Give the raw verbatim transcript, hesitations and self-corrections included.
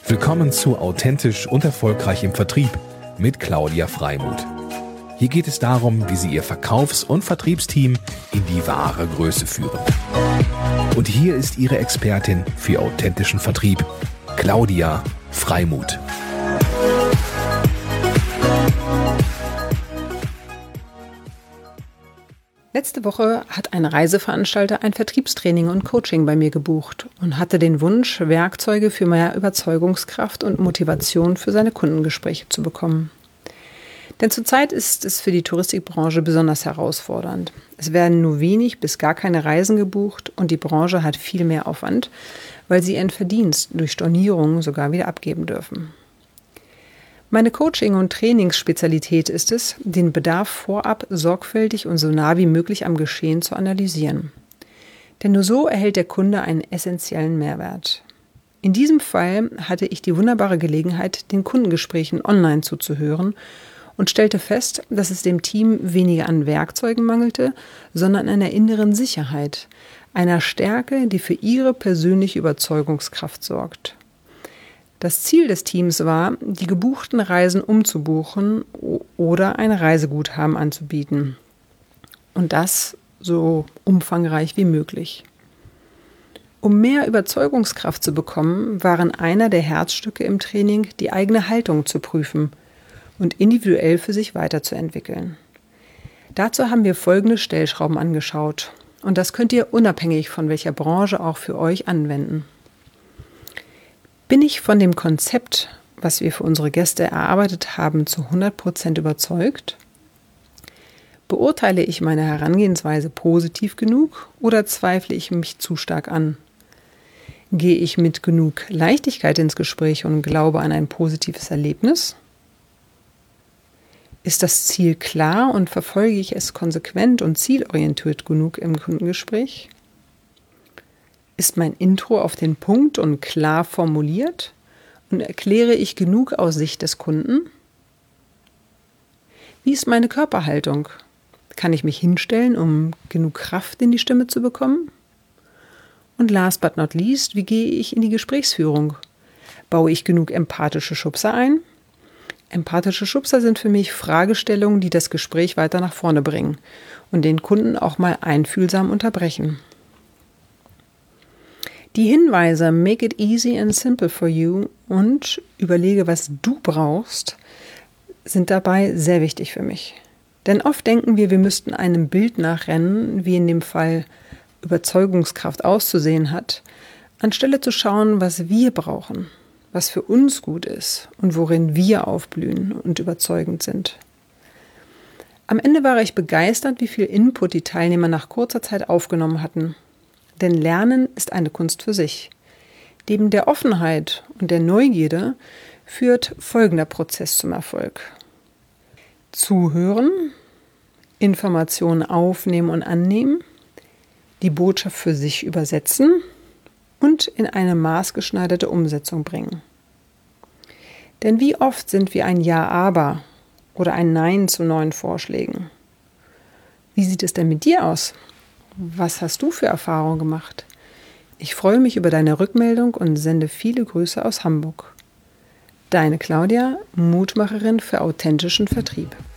Willkommen zu Authentisch und Erfolgreich im Vertrieb mit Claudia Freimuth. Hier geht es darum, wie Sie Ihr Verkaufs- und Vertriebsteam in die wahre Größe führen. Und hier ist Ihre Expertin für authentischen Vertrieb, Claudia Freimuth. Letzte Woche hat ein Reiseveranstalter ein Vertriebstraining und Coaching bei mir gebucht und hatte den Wunsch, Werkzeuge für mehr Überzeugungskraft und Motivation für seine Kundengespräche zu bekommen. Denn zurzeit ist es für die Touristikbranche besonders herausfordernd. Es werden nur wenig bis gar keine Reisen gebucht und die Branche hat viel mehr Aufwand, weil sie ihren Verdienst durch Stornierungen sogar wieder abgeben dürfen. Meine Coaching- und Trainingsspezialität ist es, den Bedarf vorab sorgfältig und so nah wie möglich am Geschehen zu analysieren. Denn nur so erhält der Kunde einen essentiellen Mehrwert. In diesem Fall hatte ich die wunderbare Gelegenheit, den Kundengesprächen online zuzuhören und stellte fest, dass es dem Team weniger an Werkzeugen mangelte, sondern an der inneren Sicherheit, einer Stärke, die für ihre persönliche Überzeugungskraft sorgt. Das Ziel des Teams war, die gebuchten Reisen umzubuchen oder ein Reiseguthaben anzubieten. Und das so umfangreich wie möglich. Um mehr Überzeugungskraft zu bekommen, waren einer der Herzstücke im Training, die eigene Haltung zu prüfen und individuell für sich weiterzuentwickeln. Dazu haben wir folgende Stellschrauben angeschaut. Und das könnt ihr unabhängig von welcher Branche auch für euch anwenden. Bin ich von dem Konzept, was wir für unsere Gäste erarbeitet haben, zu hundert Prozent überzeugt? Beurteile ich meine Herangehensweise positiv genug oder zweifle ich mich zu stark an? Gehe ich mit genug Leichtigkeit ins Gespräch und glaube an ein positives Erlebnis? Ist das Ziel klar und verfolge ich es konsequent und zielorientiert genug im Kundengespräch? Ist mein Intro auf den Punkt und klar formuliert und erkläre ich genug aus Sicht des Kunden? Wie ist meine Körperhaltung? Kann ich mich hinstellen, um genug Kraft in die Stimme zu bekommen? Und last but not least, wie gehe ich in die Gesprächsführung? Baue ich genug empathische Schubser ein? Empathische Schubser sind für mich Fragestellungen, die das Gespräch weiter nach vorne bringen und den Kunden auch mal einfühlsam unterbrechen. Die Hinweise Make it easy and simple for you und überlege, was du brauchst, sind dabei sehr wichtig für mich. Denn oft denken wir, wir müssten einem Bild nachrennen, wie in dem Fall Überzeugungskraft auszusehen hat, anstelle zu schauen, was wir brauchen, was für uns gut ist und worin wir aufblühen und überzeugend sind. Am Ende war ich begeistert, wie viel Input die Teilnehmer nach kurzer Zeit aufgenommen hatten. Denn Lernen ist eine Kunst für sich. Neben der Offenheit und der Neugierde führt folgender Prozess zum Erfolg. Zuhören, Informationen aufnehmen und annehmen, die Botschaft für sich übersetzen und in eine maßgeschneiderte Umsetzung bringen. Denn wie oft sind wir ein Ja, aber oder ein Nein zu neuen Vorschlägen? Wie sieht es denn mit dir aus? Was hast du für Erfahrungen gemacht? Ich freue mich über deine Rückmeldung und sende viele Grüße aus Hamburg. Deine Claudia, Mutmacherin für authentischen Vertrieb.